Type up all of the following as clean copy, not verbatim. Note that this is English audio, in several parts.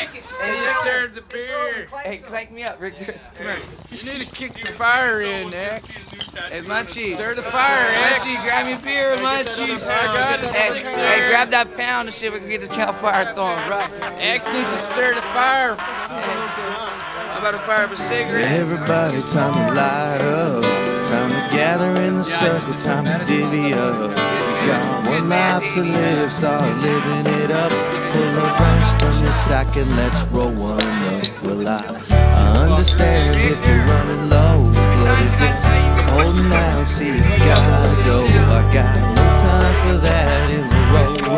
Stir the beer. Hey, clank me up, Richter. Come here. You need to kick the fire in, X. Hey, Munchie. Stir the fire, X. Munchie, grab me a beer, Munchie. I got it. Hey, grab that pound and shit. We can get the cow fire going, right? X needs to stir the fire. How about a fire of a cigarette? Everybody, time to light up. Time to gather in the circle. Time to divvy up. We got one life to live. Start living it up. Pull a bunch from your sack and let's roll one up. Well, I understand if you're running low, but if you're holding out, see you gotta go. I got no time for that in the road.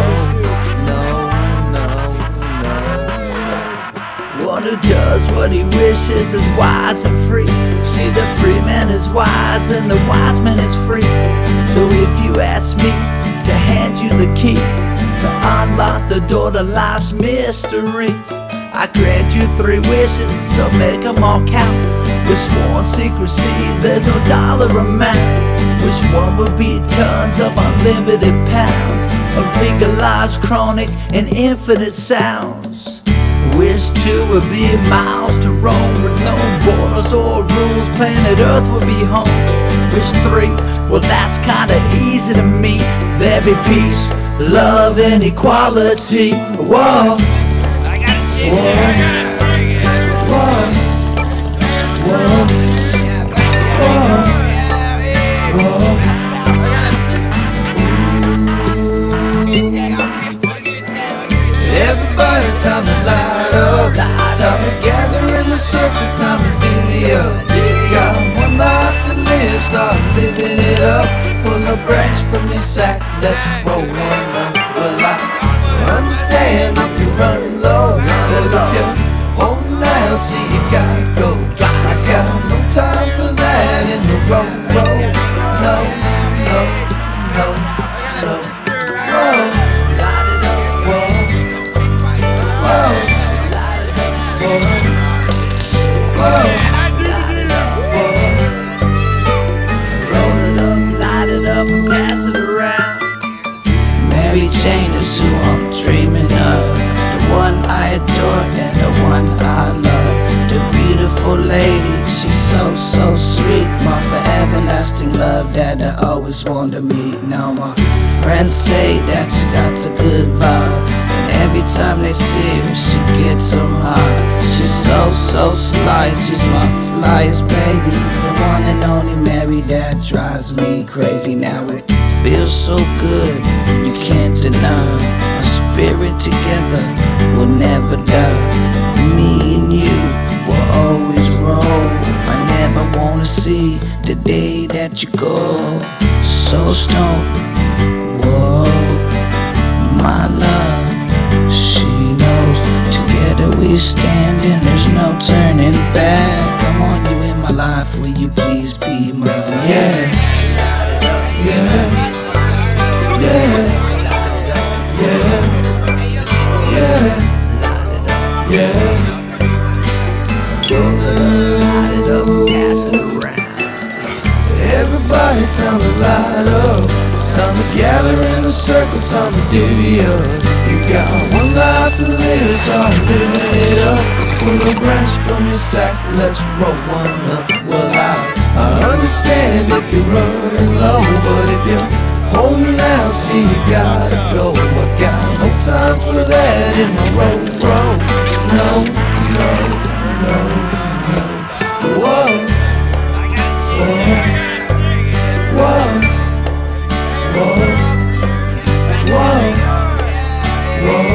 No. One who does what he wishes is wise and free. See, the free man is wise and the wise man is free. So if you ask me to hand you the key to unlock the door to life's mystery, I grant you 3 wishes, so make them all count. With sworn secrecy, there's no dollar amount. Which one would be tons of unlimited pounds of legalized chronic and infinite sounds? Wish 2 would be miles to roam with no borders or rules. Planet Earth would be home. Wish 3, well that's kinda easy to me. There'd be peace, love, and equality. Whoa. Whoa, whoa, whoa, whoa, whoa. Everybody, time to light up. Time to gather in the circle. Time to divvy up. Got one life to live. Start living it up. Pull a branch from your sack. Let's roll one up. Well, I understand if you're running low, but if you're holding out, see you gotta go. I got no time for that in the road. No, no, no, no. Whoa, whoa, whoa, whoa, whoa. Roll it up, light it up, and pass it around. Mary Jane is who I'm dreaming of, the one I adore and the one I love. The beautiful lady, she's so, so sweet. My forever lasting love that I always want to meet. Now my friends say that she got a good vibe, and every time they see her, she gets so high. She's so, so sly, she's my flyest baby, the one and only Mary that drives me crazy. Now it feels so good, you can't deny. Our spirit together will never die. Me and you will always roll. I never wanna see the day that you go. So stoned, whoa, my love, she knows. Together we stand and there's no turning back. I want you in my life, will you please be mine? Yeah, yeah. Everybody, time to light up. Time to gather in a circle. Time to divvy up. You got one life to live. Start living it up. Pull a branch from your sack. Let's roll one up. Well, I understand if you're running low, but if you're holding out, see you gotta go. I got no time for that in the road. No, no, no, no. Whoa, whoa, whoa, whoa, whoa, whoa.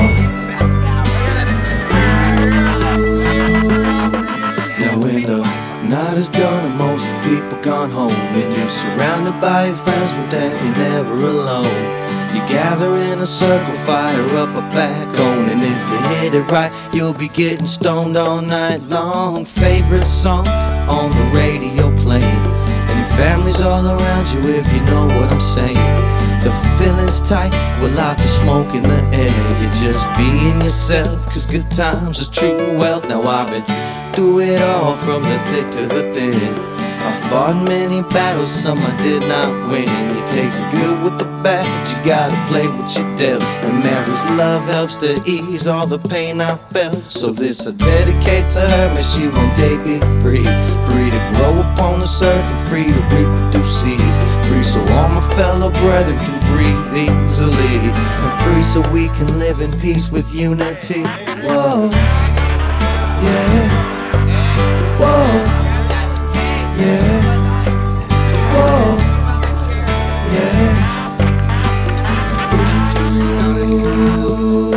Now when the night is done and most people gone home, and you're surrounded by your friends, but then you're never alone. You gather in a circle, fire up a back on, and if you hit it right, you'll be getting stoned all night long. Favorite song on the radio playing, and your family's all around you if you know what I'm saying. The feeling's tight with lots of smoke in the air. You're just being yourself, cause good times are true wealth. Now I've been through it all, from the thick to the thin, I fought many battles, some I did not win. You take the good with the bad, you gotta play what you dealt. And Mary's love helps to ease all the pain I felt. So this I dedicate to her, may she one day be free. Free to grow upon this earth and free to reproduce seeds. Free so all my fellow brethren can breathe easily. And free so we can live in peace with unity. Whoa, yeah. Whoa. Yeah, whoa, yeah. Ooh.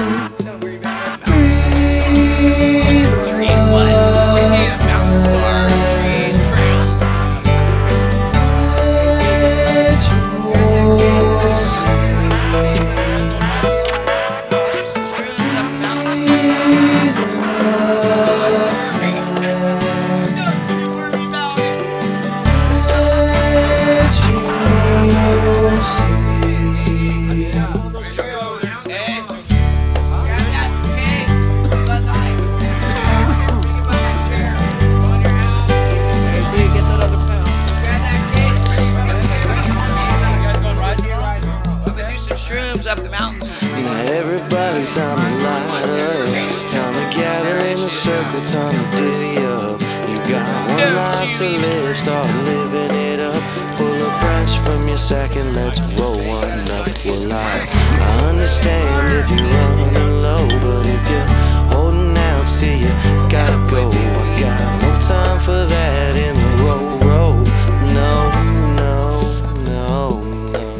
Up the mountain. Now everybody time to light up. It's time to gather in a circle, time to divvy up. You got one life to live, start living it up. Pull a branch from your sack and let's roll one up. Well, I understand if you're running low, but if you're holding out, see you gotta go. I got no time for that in the road. No, no, no, no.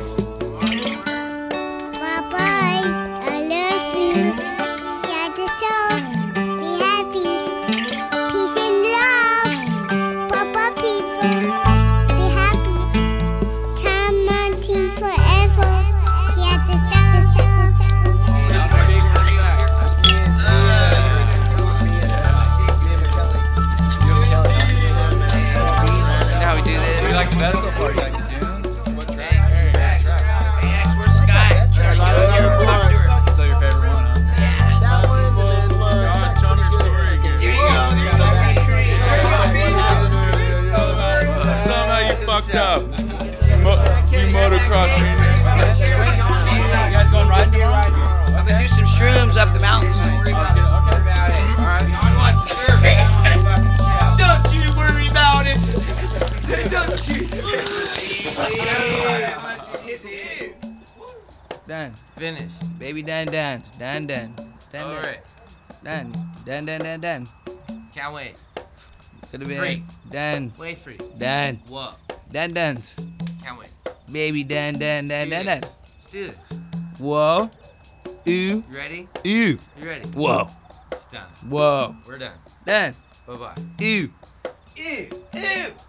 That's so far, you like the dunes? What track? Where's Sky? Still your favorite one, huh? Yeah. That one and then Tell me your story again. Here you go. Tell them how you fucked up. You motocross me. You guys going riding tomorrow? I'm gonna do some shrooms up the mountain. Okay. Alright. Don't you worry about it. Don't you? Done. Finished. Baby done. Done. Alright. Done. Can't wait. Could have been Free. done. Way free. Done. What? Done. Can't wait. Baby done. Do this. Whoa. Ooh. You ready? Ooh. You ready? Whoa. It's done. Whoa. We're done. Done. Bye-bye. Ooh. Ew. Ew.